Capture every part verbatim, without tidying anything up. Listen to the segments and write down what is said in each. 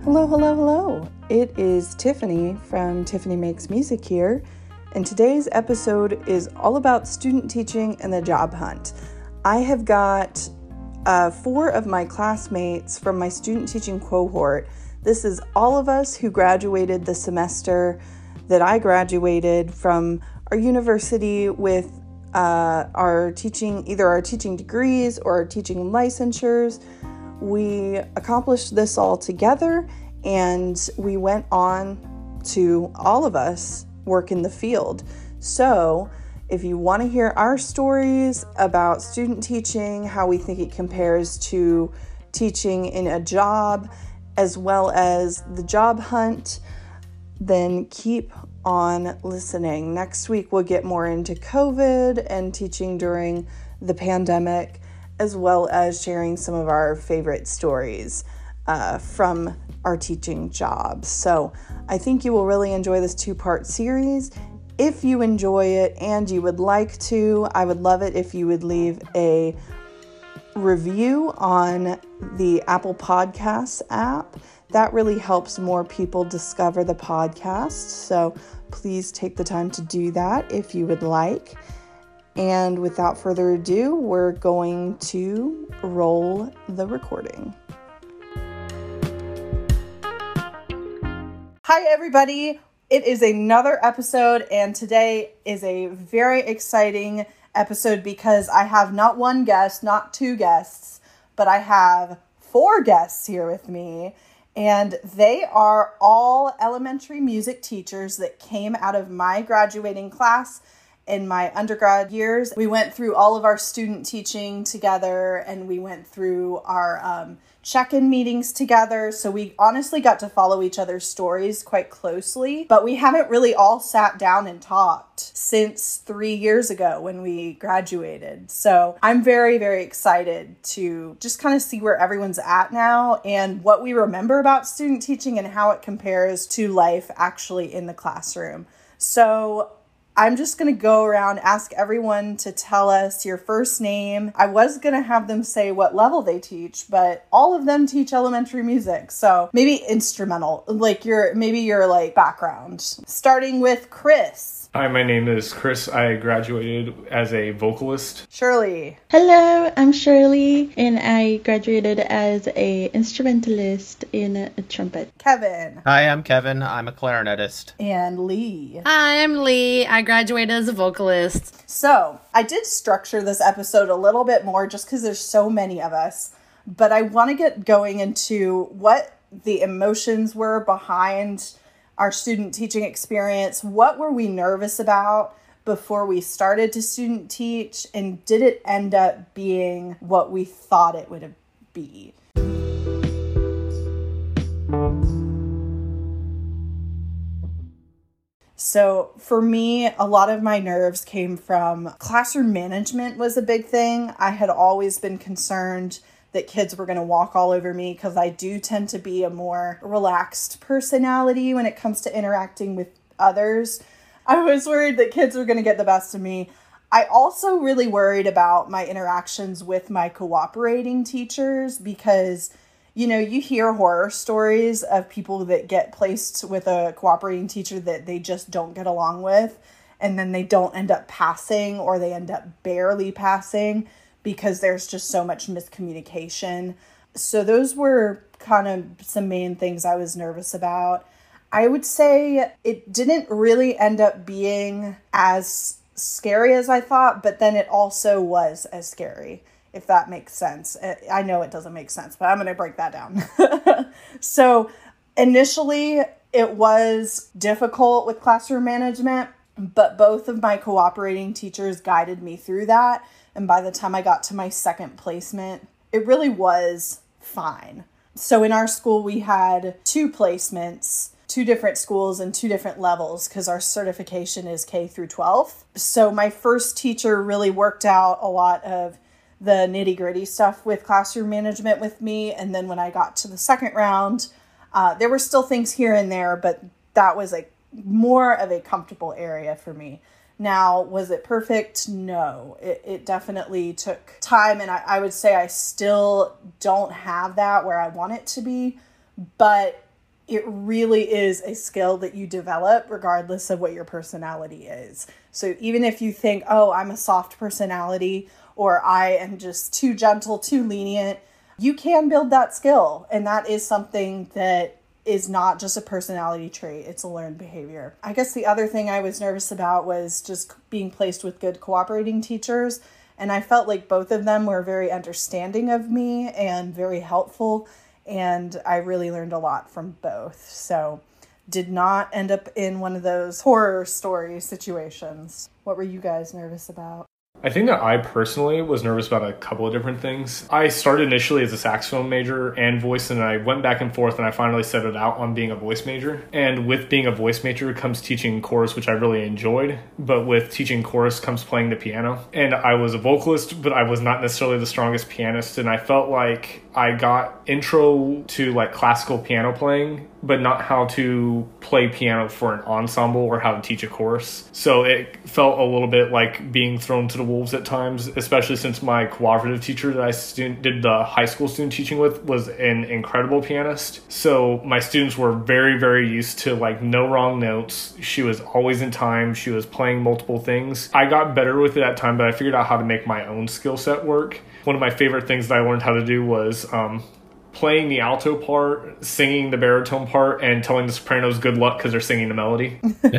Hello, hello, hello. It is Tiffany from Tiffany Makes Music here, and today's episode is all about student teaching and the job hunt. I have got uh, four of my classmates from my student teaching cohort. This is all of us who graduated the semester that I graduated from our university with uh, our teaching, either our teaching degrees or our teaching licensures. We accomplished this all together, and we went on to, all of us, work in the field. So if you want to hear our stories about student teaching, how we think it compares to teaching in a job, as well as the job hunt, then keep on listening. Next week, we'll get more into COVID and teaching during the pandemic, as well as sharing some of our favorite stories uh, from our teaching jobs. So I think you will really enjoy this two-part series. If you enjoy it and you would like to, I would love it if you would leave a review on the Apple Podcasts app. That really helps more people discover the podcast. So please take the time to do that if you would like. And without further ado, we're going to roll the recording. Hi, everybody. It is another episode, and today is a very exciting episode because I have not one guest, not two guests, but I have four guests here with me, and they are all elementary music teachers that came out of my graduating class in my undergrad years. We went through all of our student teaching together, and we went through our um, check-in meetings together. So we honestly got to follow each other's stories quite closely, but we haven't really all sat down and talked since three years ago when we graduated. So I'm very, very excited to just kind of see where everyone's at now and what we remember about student teaching and how it compares to life actually in the classroom. So I'm just going to go around, ask everyone to tell us your first name. I was going to have them say what level they teach, but all of them teach elementary music. So maybe instrumental, like your, maybe your like background. Starting with Chris. Hi, my name is Chris. I graduated as a vocalist. Shirley. Hello, I'm Shirley, and I graduated as a instrumentalist in a trumpet. Kevin. Hi, I'm Kevin. I'm a clarinetist. And Lee. Hi, I'm Lee. I graduated as a vocalist. So I did structure this episode a little bit more just because there's so many of us, but I want to get going into what the emotions were behind our student teaching experience. What were we nervous about before we started to student teach? And did it end up being what we thought it would be? So for me, a lot of my nerves came from classroom management was a big thing. I had always been concerned that kids were going to walk all over me because I do tend to be a more relaxed personality when it comes to interacting with others. I was worried that kids were going to get the best of me. I also really worried about my interactions with my cooperating teachers because, you know, you hear horror stories of people that get placed with a cooperating teacher that they just don't get along with, and then they don't end up passing or they end up barely passing because there's just so much miscommunication. So those were kind of some main things I was nervous about. I would say it didn't really end up being as scary as I thought, but then it also was as scary, if that makes sense. I know it doesn't make sense, but I'm going to break that down. So initially, it was difficult with classroom management, but both of my cooperating teachers guided me through that. And by the time I got to my second placement, it really was fine. So in our school, we had two placements, two different schools and two different levels because our certification is K through twelve. So my first teacher really worked out a lot of the nitty gritty stuff with classroom management with me. And then when I got to the second round, uh, there were still things here and there, but that was a more of a comfortable area for me. Now, was it perfect? No, it, it definitely took time. And I, I would say I still don't have that where I want it to be, but it really is a skill that you develop regardless of what your personality is. So even if you think, oh, I'm a soft personality, or I am just too gentle, too lenient, you can build that skill. And that is something that is not just a personality trait, it's a learned behavior. I guess the other thing I was nervous about was just being placed with good cooperating teachers. And I felt like both of them were very understanding of me and very helpful. And I really learned a lot from both. So did not end up in one of those horror story situations. What were you guys nervous about? I think that I personally was nervous about a couple of different things. I started initially as a saxophone major and voice, and I went back and forth, and I finally settled out on being a voice major. And with being a voice major comes teaching chorus, which I really enjoyed. But with teaching chorus comes playing the piano. And I was a vocalist, but I was not necessarily the strongest pianist. And I felt like I got intro to like classical piano playing, but not how to play piano for an ensemble or how to teach a chorus. So it felt a little bit like being thrown to the wolves at times, especially since my cooperative teacher that I student, did the high school student teaching with was an incredible pianist. So my students were very, very used to like no wrong notes. She was always in time. She was playing multiple things. I got better with it at time, but I figured out how to make my own skill set work. One of my favorite things that I learned how to do was um, playing the alto part, singing the baritone part, and telling the sopranos good luck because they're singing the melody.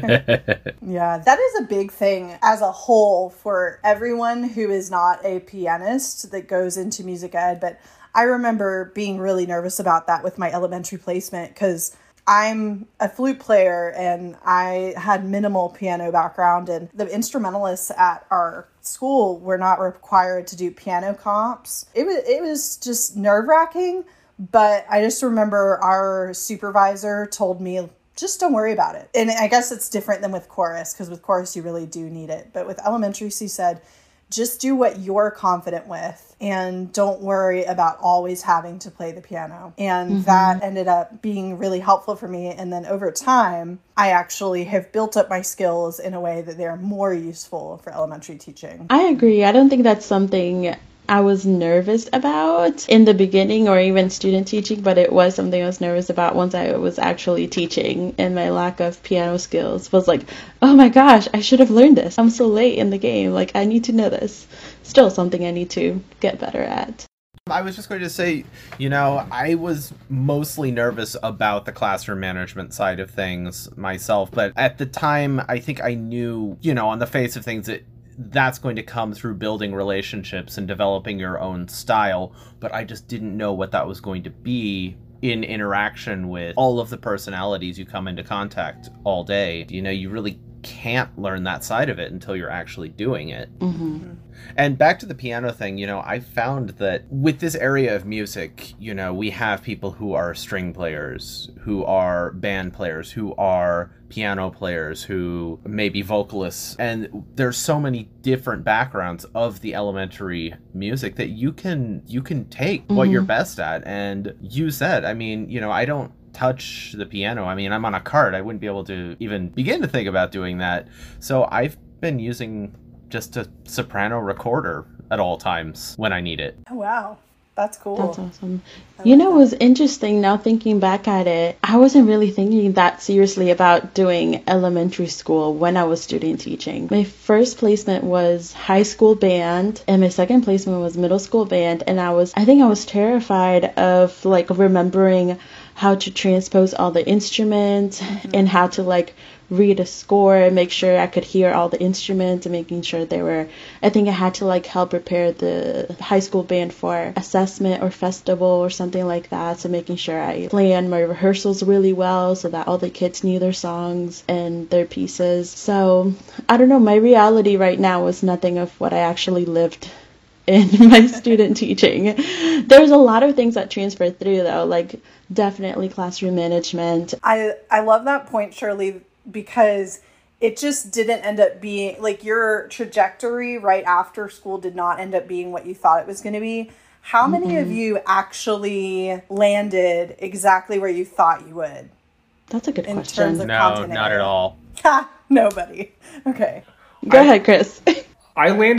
Yeah, that is a big thing as a whole for everyone who is not a pianist that goes into music ed. But I remember being really nervous about that with my elementary placement because I'm a flute player and I had minimal piano background, and the instrumentalists at our school were not required to do piano comps. It was, it was just nerve-wracking. But I just remember our supervisor told me, just don't worry about it. And I guess it's different than with chorus, because with chorus, you really do need it. But with elementary, she said, just do what you're confident with and don't worry about always having to play the piano. And mm-hmm. that ended up being really helpful for me. And then over time, I actually have built up my skills in a way that they're more useful for elementary teaching. I agree. I don't think that's something I was nervous about in the beginning or even student teaching, but it was something I was nervous about once I was actually teaching, and my lack of piano skills was like, oh my gosh, I should have learned this. I'm so late in the game. Like, I need to know this. Still something I need to get better at. I was just going to say, you know, I was mostly nervous about the classroom management side of things myself, but at the time, I think I knew, you know, on the face of things, that that's going to come through building relationships and developing your own style, but I just didn't know what that was going to be in interaction with all of the personalities you come into contact all day. You know, you really can't learn that side of it until you're actually doing it. Mm-hmm. And back to the piano thing, you know, I found that with this area of music, you know, we have people who are string players, who are band players, who are piano players, who may be vocalists. And there's so many different backgrounds of the elementary music that you can you can take mm-hmm. what you're best at and use that. I mean, you know, I don't touch the piano. I mean, I'm on a cart. I wouldn't be able to even begin to think about doing that. So I've been using just a soprano recorder at all times when I need it. Oh, wow. That's cool. That's awesome. You know, it was interesting now thinking back at it. I wasn't really thinking that seriously about doing elementary school when I was student teaching. My first placement was high school band, and my second placement was middle school band. And I was, I think I was terrified of like remembering how to transpose all the instruments mm-hmm. and how to like read a score and make sure I could hear all the instruments and making sure they were, I think I had to like help prepare the high school band for assessment or festival or something like that. So making sure I planned my rehearsals really well so that all the kids knew their songs and their pieces. So I don't know, my reality right now was nothing of what I actually lived in my student teaching. There's a lot of things that transfer through though, like definitely classroom management. I, I love that point, Shirley, because it just didn't end up being, like, your trajectory right after school did not end up being what you thought it was going to be. How many mm-hmm. of you actually landed exactly where you thought you would? That's a good in question. Terms of no, content not at all. Ha! Nobody. Okay. Go I, ahead, Chris. I landed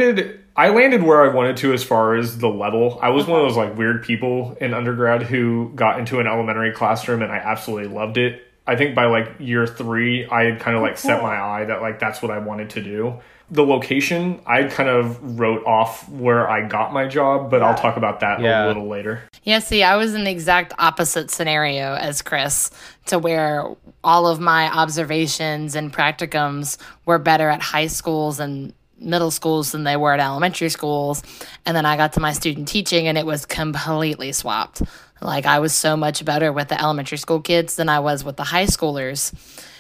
I landed where I wanted to as far as the level. I was one of those like weird people in undergrad who got into an elementary classroom and I absolutely loved it. I think by like year three, I had kind of like set my eye that like that's what I wanted to do. The location, I kind of wrote off where I got my job, but yeah. I'll talk about that yeah. a little later. Yeah, see, I was in the exact opposite scenario as Chris, to where all of my observations and practicums were better at high schools and middle schools than they were at elementary schools. And then I got to my student teaching and it was completely swapped. Like I was so much better with the elementary school kids than I was with the high schoolers.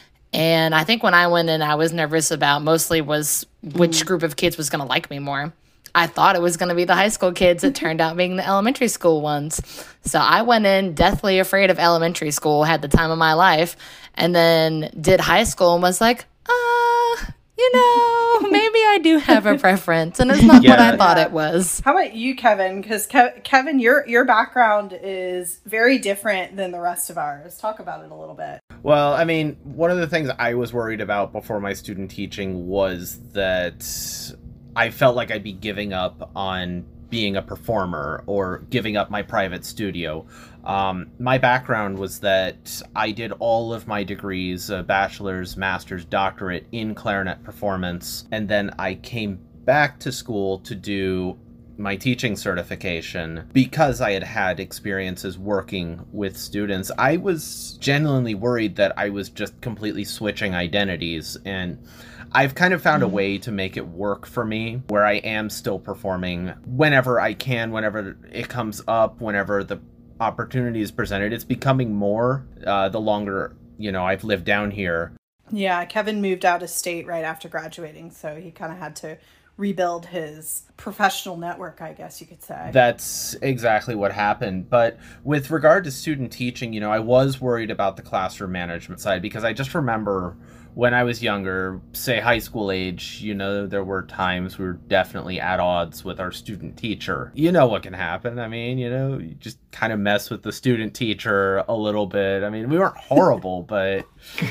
And I think when I went in, I was nervous about mostly was which mm. group of kids was going to like me more. I thought it was going to be the high school kids. It turned out being the elementary school ones. So I went in deathly afraid of elementary school, had the time of my life, and then did high school and was like, uh, you know, maybe I do have a preference. And it's not yeah. what I thought yeah. it was. How about you, Kevin? Because Ke- Kevin, your your background is very different than the rest of ours. Talk about it a little bit. Well, I mean, one of the things I was worried about before my student teaching was that I felt like I'd be giving up on being a performer or giving up my private studio. Um, my background was that I did all of my degrees, a bachelor's, master's, doctorate in clarinet performance, and then I came back to school to do my teaching certification because I had had experiences working with students. I was genuinely worried that I was just completely switching identities, and I've kind of found a way to make it work for me where I am still performing whenever I can, whenever it comes up, whenever the opportunity is presented. It's becoming more uh, the longer, you know, I've lived down here. Yeah, Kevin moved out of state right after graduating, so he kind of had to rebuild his professional network, I guess you could say. That's exactly what happened. But with regard to student teaching, you know, I was worried about the classroom management side because I just remember when I was younger, say high school age, you know, there were times we were definitely at odds with our student teacher. You know what can happen. I mean, you know, you just kind of mess with the student teacher a little bit. I mean, we weren't horrible, but,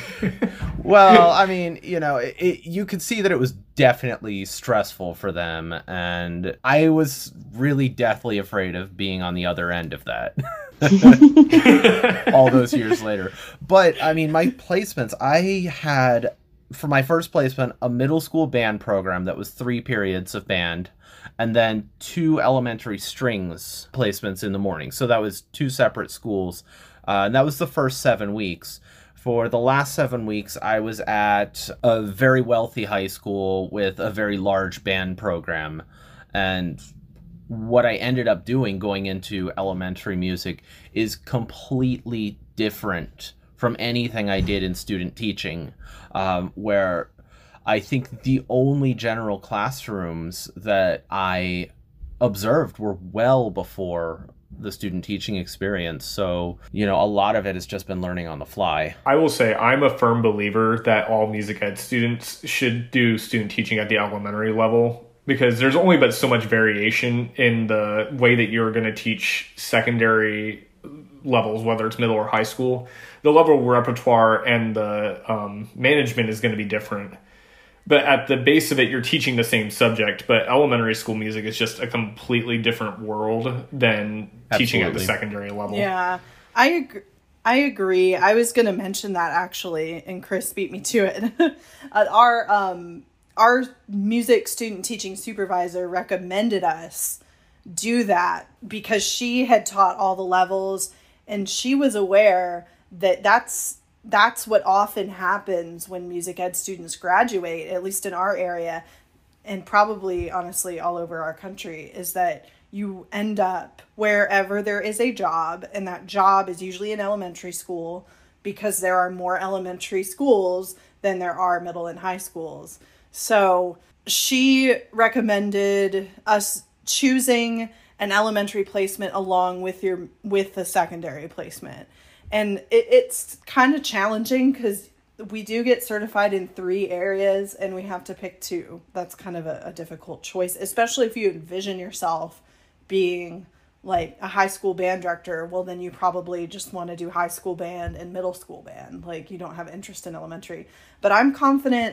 well, I mean, you know, it, it, you could see that it was definitely stressful for them. And I was really deathly afraid of being on the other end of that. All those years later. But I mean, my placements, I had for my first placement a middle school band program that was three periods of band, and then two elementary strings placements in the morning. So that was two separate schools, uh, and that was the first seven weeks. For the last seven weeks, I was at a very wealthy high school with a very large band program, and what I ended up doing going into elementary music is completely different from anything I did in student teaching, um, where I think the only general classrooms that I observed were well before the student teaching experience. So, you know, a lot of it has just been learning on the fly. I will say I'm a firm believer that all music ed students should do student teaching at the elementary level, because there's only but so much variation in the way that you're going to teach secondary levels, whether it's middle or high school. The level of repertoire and the um, management is going to be different. But at the base of it, you're teaching the same subject, but elementary school music is just a completely different world than Absolutely. Teaching at the secondary level. Yeah, I agree. I agree. I was going to mention that actually, and Chris beat me to it. Our um, our music student teaching supervisor recommended us do that because she had taught all the levels, and she was aware that that's that's what often happens when music ed students graduate, at least in our area, and probably honestly all over our country, is that you end up wherever there is a job, and that job is usually in elementary school because there are more elementary schools than there are middle and high schools. So she recommended us choosing an elementary placement along with your with the secondary placement. And it, it's kind of challenging because we do get certified in three areas and we have to pick two. That's kind of a, a difficult choice, especially if you envision yourself being like a high school band director. Well, then you probably just want to do high school band and middle school band. Like you don't have interest in elementary. But I'm confident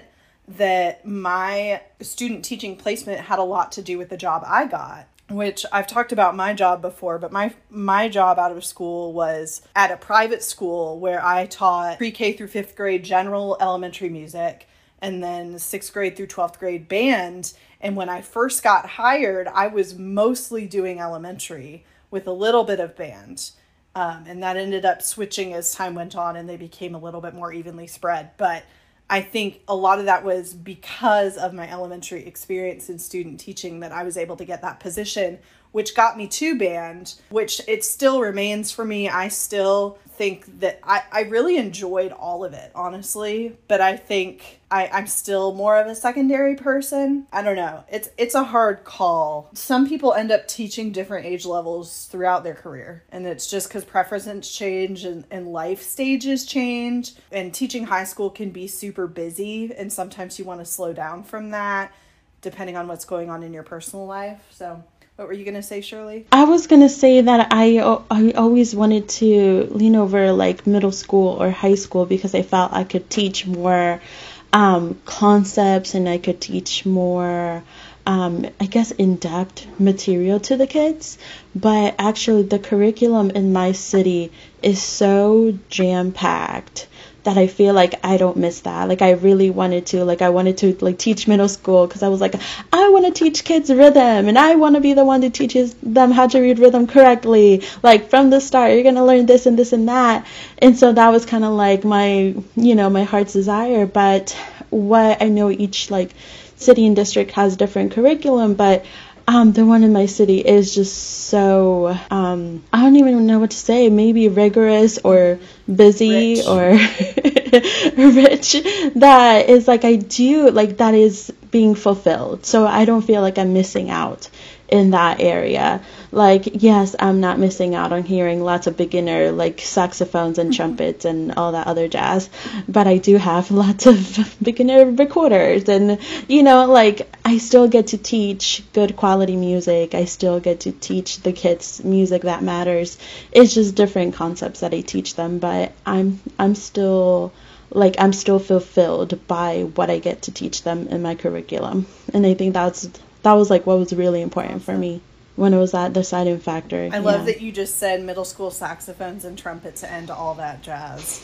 that my student teaching placement had a lot to do with the job I got, which I've talked about my job before, but my my job out of school was at a private school where I taught pre-K through fifth grade general elementary music, and then sixth grade through twelfth grade band. And when I first got hired, I was mostly doing elementary with a little bit of band. Um, and that ended up switching as time went on and they became a little bit more evenly spread. But I think a lot of that was because of my elementary experience in student teaching that I was able to get that position, which got me to band, which it still remains for me. I still think that I, I really enjoyed all of it, honestly, but I think I, I'm still more of a secondary person. I don't know. It's it's a hard call. Some people end up teaching different age levels throughout their career, and it's just because preferences change and, and life stages change, and teaching high school can be super busy, and sometimes you want to slow down from that depending on what's going on in your personal life. So what were you going to say, Shirley? I was going to say that I, I always wanted to lean over like middle school or high school because I felt I could teach more um, concepts and I could teach more, um, I guess, in-depth material to the kids. But actually the curriculum in my city is so jam-packed that I feel like I don't miss that. Like I really wanted to, like I wanted to like teach middle school because I was like, I want to teach kids rhythm and I want to be the one that teaches them how to read rhythm correctly. Like from the start, you're going to learn this and this and that. And so that was kind of like my, you know, my heart's desire. But what I know each like city and district has different curriculum, but Um, the one in my city is just so, um, I don't even know what to say, maybe rigorous or busy Rich. or rich, that is like, I do, like that is being fulfilled. So I don't feel like I'm missing out in that area. Like, yes, I'm not missing out on hearing lots of beginner like saxophones and trumpets and all that other jazz, but I do have lots of beginner recorders, and you know, like I still get to teach good quality music. I still get to teach the kids music that matters. It's just different concepts that I teach them, but I'm I'm still like I'm still fulfilled by what I get to teach them in my curriculum. And I think that's that was like what was really important for me when it was that deciding factor. I love yeah. that you just said middle school saxophones and trumpets and all that jazz.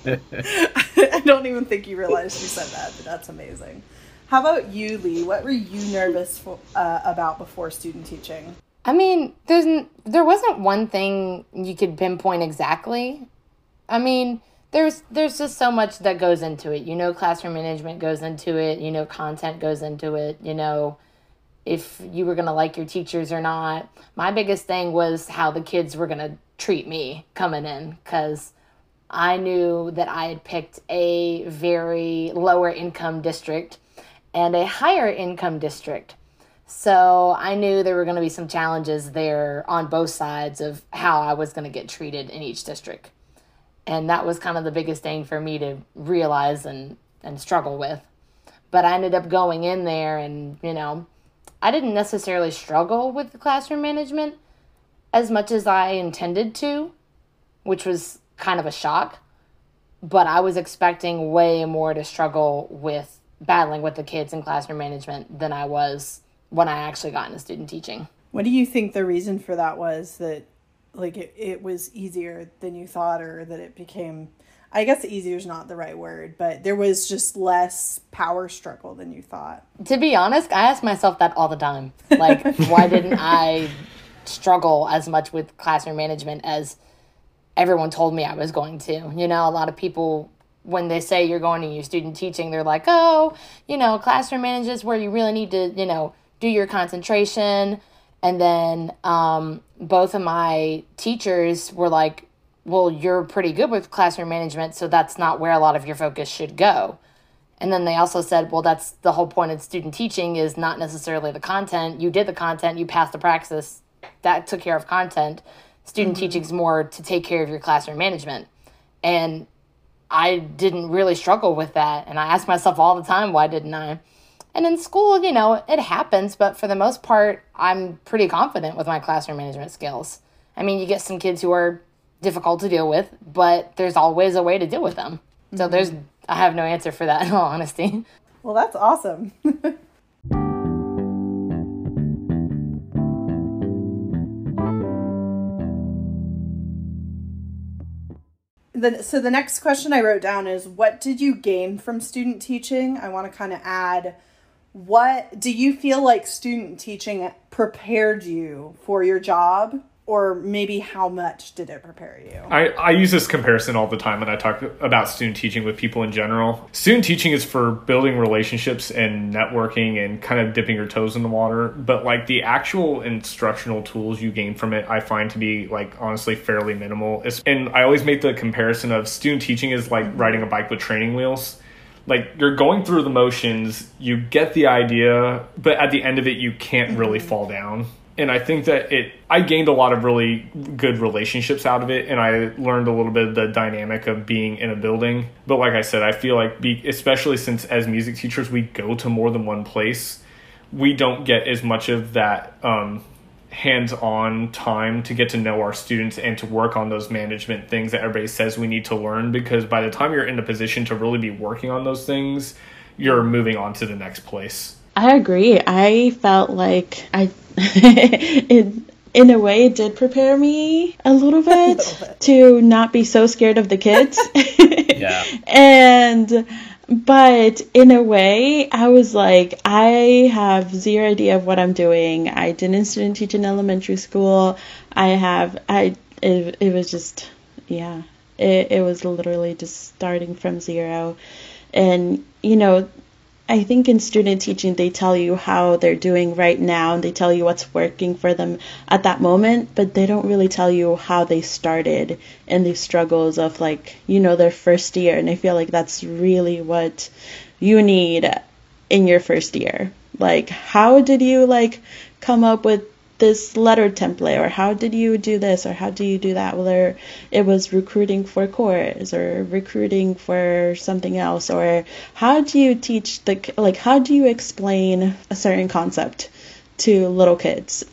I don't even think you realized you said that, but that's amazing. How about you, Lee? What were you nervous for, uh, about before student teaching? I mean, there's n- there wasn't one thing you could pinpoint exactly. I mean, there's there's just so much that goes into it. You know, classroom management goes into it. You know, content goes into it. You know, if you were going to like your teachers or not. My biggest thing was how the kids were going to treat me coming in, because I knew that I had picked a very lower income district and a higher income district. So I knew there were going to be some challenges there on both sides of how I was going to get treated in each district. And that was kind of the biggest thing for me to realize and, and struggle with. But I ended up going in there and, you know, I didn't necessarily struggle with the classroom management as much as I intended to, which was kind of a shock. But I was expecting way more to struggle with battling with the kids in classroom management than I was when I actually got into student teaching. What do you think the reason for that was? That like it, it was easier than you thought, or that it became, I guess easier is not the right word, but there was just less power struggle than you thought? To be honest, I ask myself that all the time. Like, why didn't I struggle as much with classroom management as everyone told me I was going to? You know, a lot of people, when they say you're going to your student teaching, they're like, oh, you know, classroom management is where you really need to, you know, do your concentration. And then um, both of my teachers were like, well, you're pretty good with classroom management, so that's not where a lot of your focus should go. And then they also said, well, that's the whole point of student teaching is not necessarily the content. You did the content, you passed the praxis, that took care of content. Student mm-hmm. teaching is more to take care of your classroom management. And I didn't really struggle with that. And I ask myself all the time, why didn't I? And in school, you know, it happens, but for the most part, I'm pretty confident with my classroom management skills. I mean, you get some kids who are difficult to deal with, but there's always a way to deal with them. Mm-hmm. So there's, I have no answer for that in all honesty. Well, that's awesome. The, so the next question I wrote down is, what did you gain from student teaching? I want to kind of add, what do you feel like student teaching prepared you for your job? Or maybe how much did it prepare you? I, I use this comparison all the time when I talk about student teaching with people in general. Student teaching is for building relationships and networking and kind of dipping your toes in the water. But like the actual instructional tools you gain from it, I find to be like honestly fairly minimal. It's, and I always make the comparison of student teaching is like mm-hmm. riding a bike with training wheels. Like you're going through the motions, you get the idea, but at the end of it, you can't mm-hmm. really fall down. And I think that it, I gained a lot of really good relationships out of it. And I learned a little bit of the dynamic of being in a building. But like I said, I feel like, be, especially since as music teachers, we go to more than one place, we don't get as much of that um, hands-on time to get to know our students and to work on those management things that everybody says we need to learn. Because by the time you're in a position to really be working on those things, you're moving on to the next place. I agree. I felt like I, it, in a way, it did prepare me a little bit, a little bit. to not be so scared of the kids. Yeah. And, but in a way, I was like, I have zero idea of what I'm doing. I didn't student teach in elementary school. I have, I, it, it was just, yeah, it, it was literally just starting from zero. And, you know, I think in student teaching, they tell you how they're doing right now, and they tell you what's working for them at that moment, but they don't really tell you how they started and the struggles of, like, you know, their first year. And I feel like that's really what you need in your first year. Like, how did you, like, come up with this letter template, or how did you do this, or how do you do that, whether it was recruiting for chorus or recruiting for something else, or how do you teach the, like, how do you explain a certain concept to little kids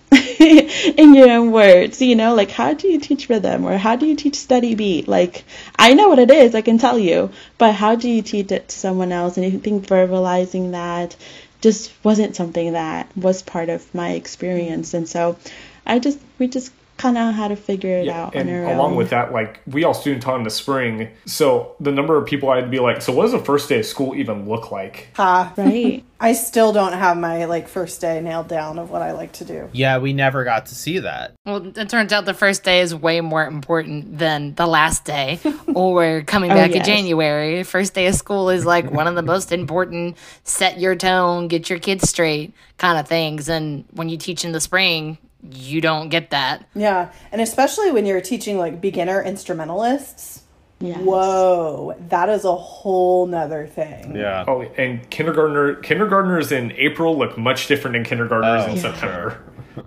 in your own words, you know, like, how do you teach rhythm, or how do you teach steady beat? Like, I know what it is, I can tell you, but how do you teach it to someone else? And I think verbalizing that just wasn't something that was part of my experience. And so I just, we just kind of had to figure it yeah, out and on our along own. with that, like, we all student taught in the spring. So the number of people I'd be like, so what does the first day of school even look like? Ha. Right. I still don't have my, like, first day nailed down of what I like to do. Yeah, we never got to see that. Well, it turns out the first day is way more important than the last day or coming Oh, back yes. in January. First day of school is like one of the most important set your tone, get your kids straight kind of things. And when you teach in the spring, you don't get that. Yeah, and especially when you're teaching, like, beginner instrumentalists. Yes. Whoa, that is a whole nother thing. Yeah. Oh, and kindergartner kindergartners in April look much different than kindergartners Oh, in yeah. September.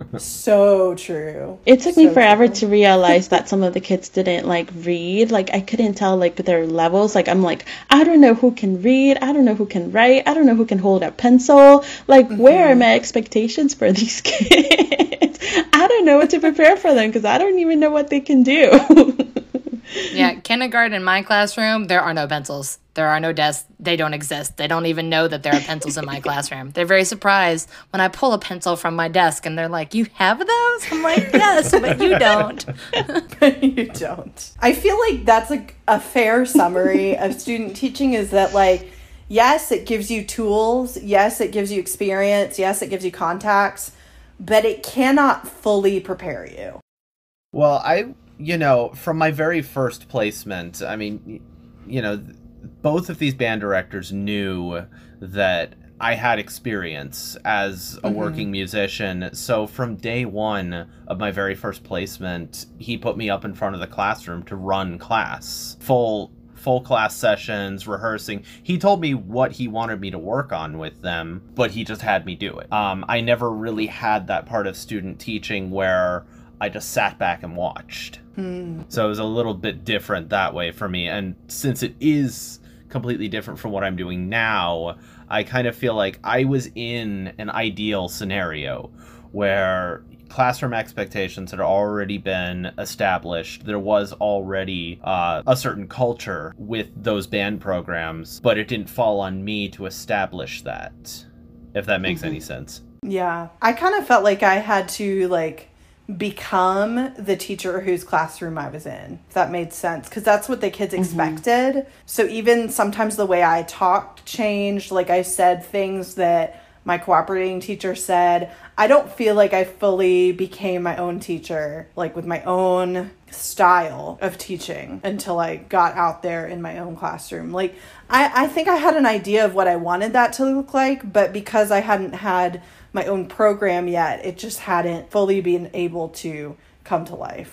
So true. It took So me forever true. to realize that some of the kids didn't, like, read. Like, I couldn't tell, like, their levels. Like, I'm like, I don't know who can read. I don't know who can write. I don't know who can hold a pencil. Like, mm-hmm. where are my expectations for these kids? I don't know what to prepare for them because I don't even know what they can do. Yeah, kindergarten in my classroom, there are no pencils. There are no desks. They don't exist. They don't even know that there are pencils in my classroom. They're very surprised when I pull a pencil from my desk and they're like, you have those? I'm like, yes, but you don't. You don't. I feel like that's a, a fair summary of student teaching is that, like, yes, it gives you tools. Yes, it gives you experience. Yes, it gives you contacts, but it cannot fully prepare you. Well, I, you know, from my very first placement, I mean, you know, both of these band directors knew that I had experience as a mm-hmm. working musician. So from day one of my very first placement, he put me up in front of the classroom to run class. Full full class sessions, rehearsing. He told me what he wanted me to work on with them, but he just had me do it. Um, I never really had that part of student teaching where I just sat back and watched. Hmm. So it was a little bit different that way for me. And since it is completely different from what I'm doing now, I kind of feel like I was in an ideal scenario where classroom expectations had already been established. There was already uh, a certain culture with those band programs, but it didn't fall on me to establish that, if that makes mm-hmm. any sense. Yeah. I kind of felt like I had to, like, become the teacher whose classroom I was in, if that made sense, because that's what the kids expected. Mm-hmm. So even sometimes the way I talked changed. Like, I said things that my cooperating teacher said. I don't feel like I fully became my own teacher, like with my own style of teaching, until I got out there in my own classroom. Like, I, I think I had an idea of what I wanted that to look like, but because I hadn't had my own program yet, it just hadn't fully been able to come to life.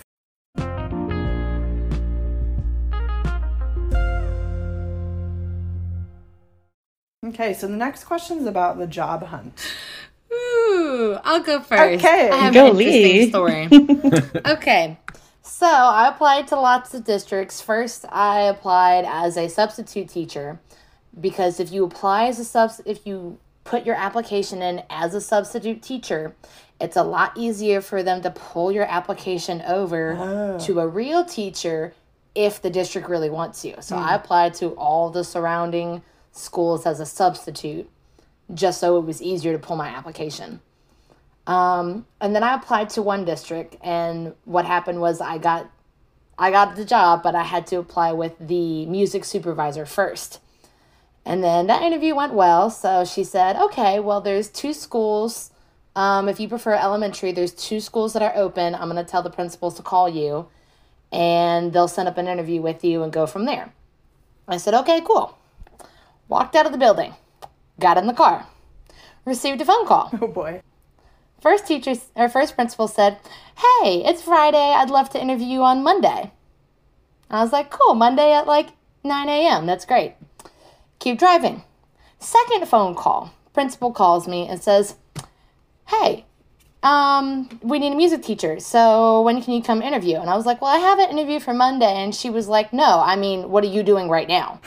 Okay, so the next question is about the job hunt. Ooh, I'll go first. Okay, I have go an interesting Lee. story. Okay, so I applied to lots of districts. First, I applied as a substitute teacher, because if you apply as a subs, if you put your application in as a substitute teacher, it's a lot easier for them to pull your application over oh. to a real teacher if the district really wants you. So mm. I applied to all the surrounding schools as a substitute, just so it was easier to pull my application. Um, and then I applied to one district, and what happened was I got I got the job, but I had to apply with the music supervisor first. And then that interview went well, so she said, okay, well, there's two schools. Um, if you prefer elementary, there's two schools that are open. I'm going to tell the principals to call you, and they'll set up an interview with you and go from there. I said, okay, cool. Walked out of the building, got in the car, received a phone call. Oh, boy. First teacher, or first principal said, hey, it's Friday. I'd love to interview you on Monday. I was like, cool, Monday at like nine a.m. That's great. Keep driving. Second phone call. Principal calls me and says, hey, um, we need a music teacher. So when can you come interview? And I was like, well, I have an interview for Monday. And she was like, no, I mean, what are you doing right now?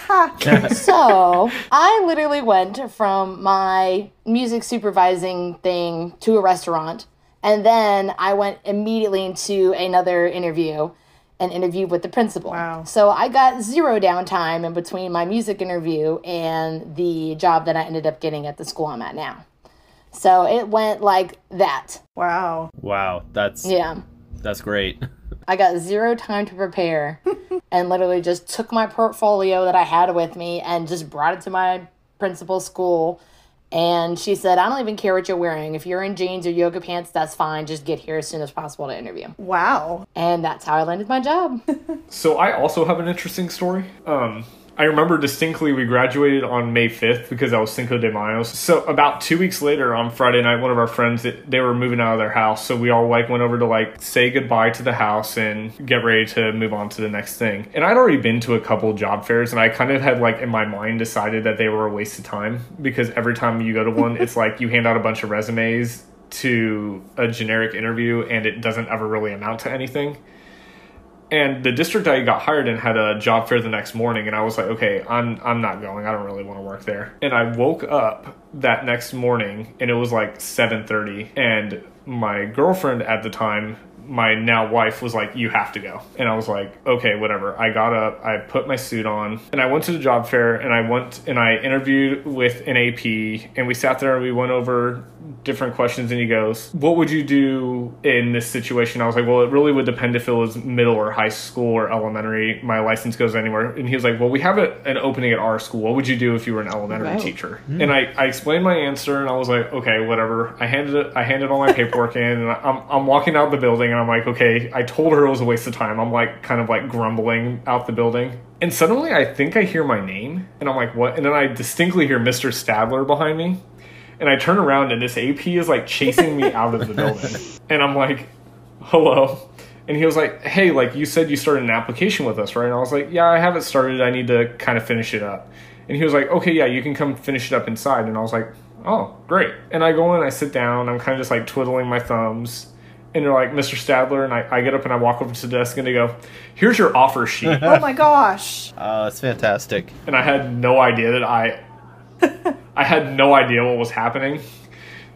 So I literally went from my music supervising thing to a restaurant. And then I went immediately into another interview, an interview with the principal. Wow. So I got zero downtime in between my music interview and the job that I ended up getting at the school I'm at now. So it went like that. Wow. Wow, that's yeah. That's great. I got zero time to prepare and literally just took my portfolio that I had with me and just brought it to my principal's school. And she said, I don't even care what you're wearing. If you're in jeans or yoga pants, that's fine. Just get here as soon as possible to interview. Wow. And that's how I landed my job. So I also have an interesting story. Um, I remember distinctly we graduated on May fifth because that was Cinco de Mayo. So about two weeks later on Friday night, one of our friends, they were moving out of their house. So we all like went over to like say goodbye to the house and get ready to move on to the next thing. And I'd already been to a couple job fairs, and I kind of had like in my mind decided that they were a waste of time, because every time you go to one, it's like you hand out a bunch of resumes to a generic interview and it doesn't ever really amount to anything. And the district I got hired in had a job fair the next morning, and I was like, okay, I'm I'm not going. I don't really want to work there. And I woke up that next morning, and it was like seven thirty, and my girlfriend at the time, my now wife, was like, you have to go. And I was like, okay, whatever. I got up, I put my suit on, and I went to the job fair, and I went and I interviewed with an A P, and we sat there and we went over different questions, and he goes, what would you do in this situation? I was like, well, it really would depend if it was middle or high school or elementary. My license goes anywhere. And he was like, well, we have a, an opening at our school. What would you do if you were an elementary wow. teacher? Mm. And I, I explained my answer, and I was like, okay, whatever. I handed it, I handed all my paperwork in, and I'm, I'm walking out the building, and I'm like, okay, I told her it was a waste of time. I'm like, kind of like grumbling out the building. And suddenly I think I hear my name, and I'm like, what? And then I distinctly hear Mister Stadler behind me. And I turn around, and this A P is like chasing me out of the building. And I'm like, hello. And he was like, hey, like you said you started an application with us, right? And I was like, yeah, I haven't started. I need to kind of finish it up. And he was like, okay, yeah, you can come finish it up inside. And I was like, oh, great. And I go in, I sit down. I'm kind of just like twiddling my thumbs. And they're like, Mister Stadler. And I, I get up and I walk over to the desk, and they go, here's your offer sheet. Oh, my gosh. Oh, that's fantastic. And I had no idea that I... I had no idea what was happening.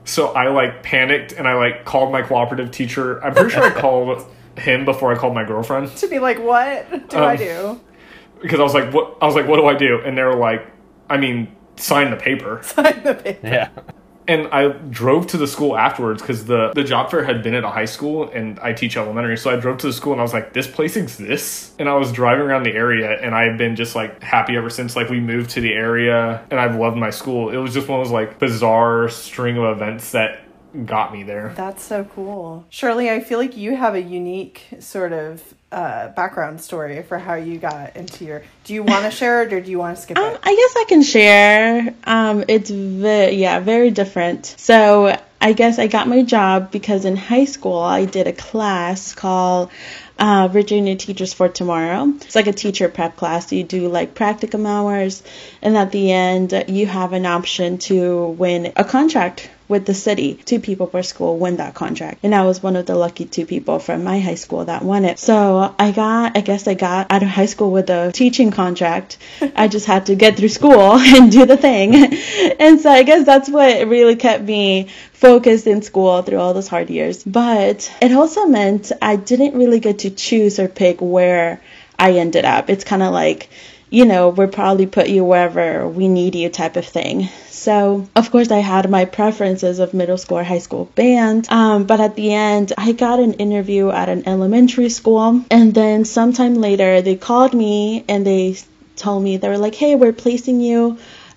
So I like panicked and I like called my cooperative teacher. I'm pretty sure I called him before I called my girlfriend. To be like, what do Um, I do? Because I was like, what? I was like, what do I do? And they were like, I mean, sign the paper. Sign the paper. Yeah. And I drove to the school afterwards because the, the job fair had been at a high school and I teach elementary. So I drove to the school and I was like, this place exists? And I was driving around the area and I've been just like happy ever since like we moved to the area and I've loved my school. It was just one of those like bizarre string of events that got me there. That's so cool. Shirley, I feel like you have a unique sort of uh, background story for how you got into your... Do you want to share it or do you want to skip Um, it? I guess I can share. Um, it's very, yeah, very different. So I guess I got my job because in high school I did a class called uh, Virginia Teachers for Tomorrow. It's like a teacher prep class. You do like practicum hours, and at the end you have an option to win a contract with the city. Two people per school win that contract. And I was one of the lucky two people from my high school that won it. So I got, I guess I got out of high school with a teaching contract. I just had to get through school and do the thing. And so I guess that's what really kept me focused in school through all those hard years. But it also meant I didn't really get to choose or pick where I ended up. It's kind of like, you know, we'll probably put you wherever we need you type of thing. So, of course, I had my preferences of middle school or high school band. Um, but at the end, I got an interview at an elementary school. And then sometime later, they called me and they told me, they were like, hey, we're placing you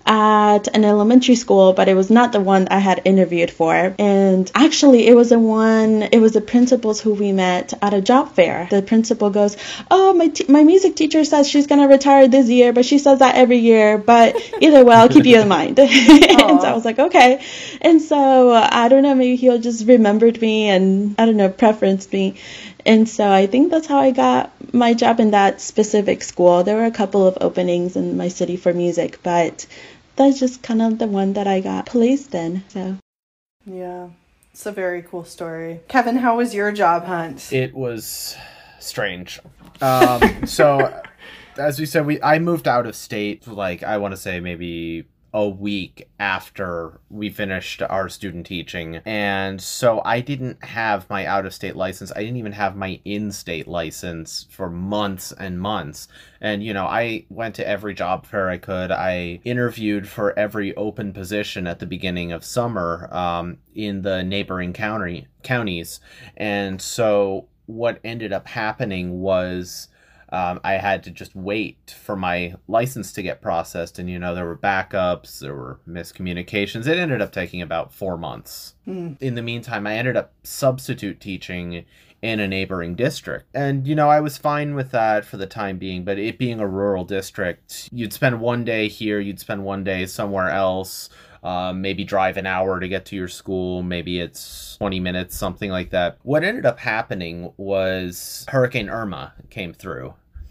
at an elementary school, but it was not the one I had interviewed for. And actually, it was the one, it was the principals who we met at a job fair. The principal goes, oh, my t- my music teacher says she's going to retire this year, but she says that every year. But either way, I'll keep you in mind. And so I was like, okay. And so uh, I don't know, maybe he'll just remembered me and, I don't know, preferenced me. And so I think that's how I got my job in that specific school. There were a couple of openings in my city for music, but that's just kind of the one that I got placed in. So Yeah, it's a very cool story. Kevin, how was your job hunt? It was strange. Um, so, as we said, we I moved out of state, like, I want to say maybe a week after we finished our student teaching. And so I didn't have my out-of-state license. I didn't even have my in-state license for months and months. And, you know, I went to every job fair I could. I interviewed for every open position at the beginning of summer um, in the neighboring county counties. And so what ended up happening was Um, I had to just wait for my license to get processed. And, you know, there were backups, there were miscommunications. It ended up taking about four months. Mm. In the meantime, I ended up substitute teaching in a neighboring district. And, you know, I was fine with that for the time being. But it being a rural district, you'd spend one day here, you'd spend one day somewhere else. Um, maybe drive an hour to get to your school. Maybe it's twenty minutes, something like that. What ended up happening was Hurricane Irma came through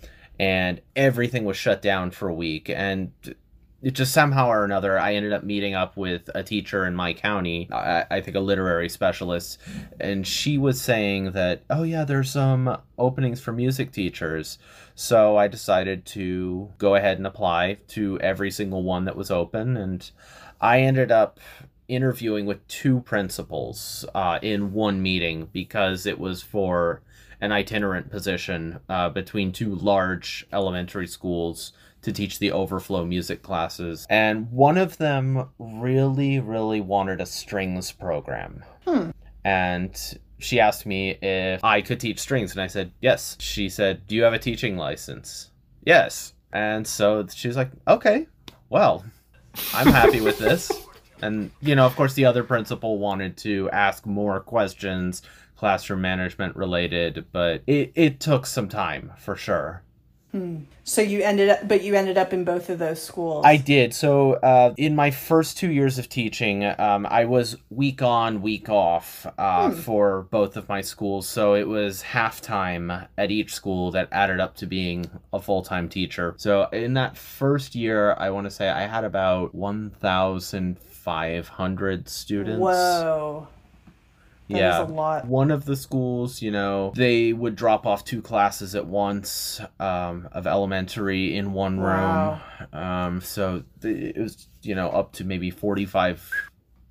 and everything was shut down for a week. And it just somehow or another, I ended up meeting up with a teacher in my county, I, I think a literary specialist, and she was saying that, oh yeah, there's some openings for music teachers. So I decided to go ahead and apply to every single one that was open, and I ended up interviewing with two principals uh, in one meeting because it was for an itinerant position uh, between two large elementary schools to teach the overflow music classes. And one of them really, really wanted a strings program. Hmm. And she asked me if I could teach strings, and I said, yes. She said, do you have a teaching license? Yes. And so she was like, okay, well, I'm happy with this. And, you know, of course, the other principal wanted to ask more questions, classroom management related, but it, it took some time for sure. Hmm. So you ended up, but you ended up in both of those schools. I did. So uh, in my first two years of teaching, um, I was week on, week off uh, hmm. for both of my schools. So it was half-time at each school that added up to being a full-time teacher. So in that first year, I want to say I had about one thousand five hundred students. Whoa. That yeah, is a lot. One of the schools, you know, they would drop off two classes at once um, of elementary in one room. Wow. Um, so it was, you know, up to maybe forty-five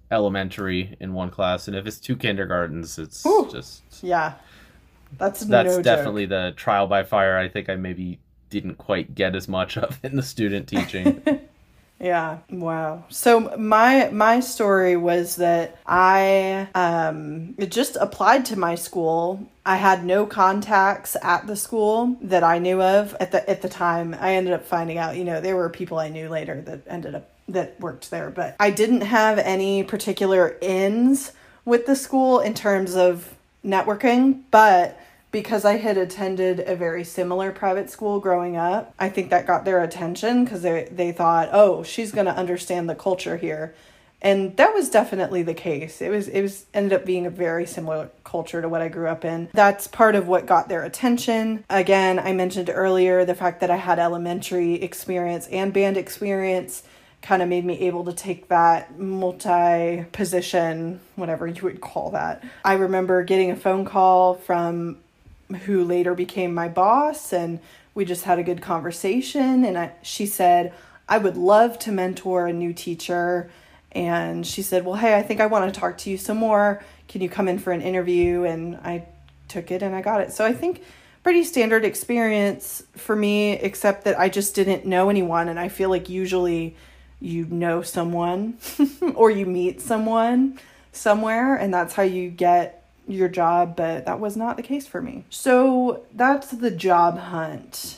elementary in one class, and if it's two kindergartens, it's Ooh. just Yeah. That's that's no definitely joke. the trial by fire. I think I maybe didn't quite get as much of in the student teaching. Yeah. Wow. So my my story was that I um just applied to my school. I had no contacts at the school that I knew of at the at the time. I ended up finding out, you know, there were people I knew later that ended up that worked there, but I didn't have any particular ins with the school in terms of networking, but because I had attended a very similar private school growing up, I think that got their attention because they, they thought, oh, she's going to understand the culture here. And that was definitely the case. It was, it was ended up being a very similar culture to what I grew up in. That's part of what got their attention. Again, I mentioned earlier the fact that I had elementary experience and band experience kind of made me able to take that multi-position, whatever you would call that. I remember getting a phone call from who later became my boss, and we just had a good conversation, and I, she said, I would love to mentor a new teacher. And she said, well, hey, I think I want to talk to you some more. Can you come in for an interview? And I took it and I got it. So I think pretty standard experience for me, except that I just didn't know anyone. And I feel like usually you know someone or you meet someone somewhere, and that's how you get your job, but that was not the case for me. So that's the job hunt.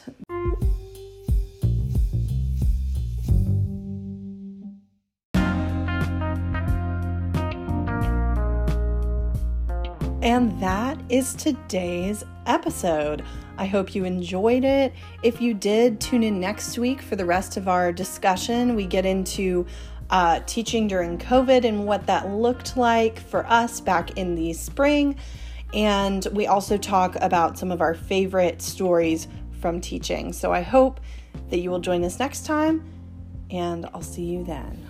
And that is today's episode. I hope you enjoyed it. If you did, tune in next week for the rest of our discussion. We get into Uh, teaching during COVID and what that looked like for us back in the spring. And we also talk about some of our favorite stories from teaching. So I hope that you will join us next time, and I'll see you then.